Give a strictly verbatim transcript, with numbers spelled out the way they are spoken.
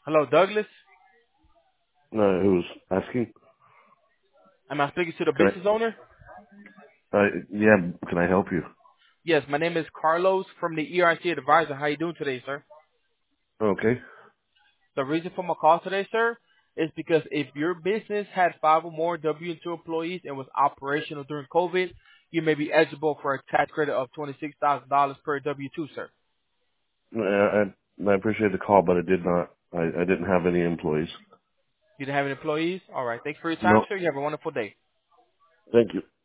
Hello, Douglas. Uh, who's asking? Am I speaking to the Can business owner? I? Uh, yeah. Can I help you? Yes, my name is Carlos from the E R C Advisor. How you doing today, sir? Okay. The reason for my call today, sir, is because if your business had five or more W two employees and was operational during COVID, you may be eligible for a tax credit of twenty-six thousand dollars per W two, sir. I, I, I appreciate the call, but I did not. I, I didn't have any employees. You didn't have any employees? All right. Thanks for your time, No. sir. You have a wonderful day. Thank you.